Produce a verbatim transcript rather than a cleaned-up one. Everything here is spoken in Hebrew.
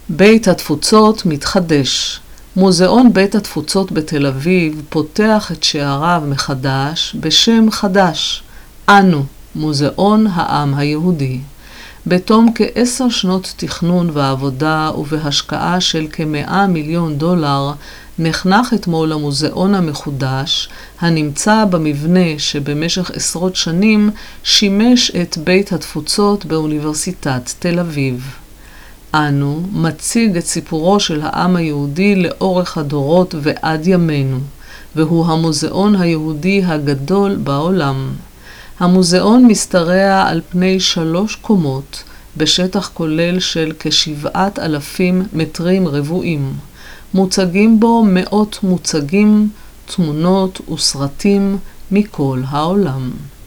בית התפוצות מתחדש. מוזיאון בית התפוצות בתל אביב פותח את שעריו מחדש בשם חדש, אנו, מוזיאון העם היהודי. בתום כעשר שנות תכנון ועבודה ובהשקעה של כמאה מיליון דולר, נחנך אתמול המוזיאון המחודש, הנמצא במבנה שבמשך עשרות שנים שימש את בית התפוצות באוניברסיטת תל אביב. אנו מציג את סיפורו של העם היהודי לאורך הדורות ועד ימינו, והוא המוזיאון היהודי הגדול בעולם. המוזיאון משתרע על פני שלוש קומות, בשטח כולל של כשבעת אלפים מטרים רבועים. מוצגים בו מאות מוצגים, תמונות וסרטים מכל העולם.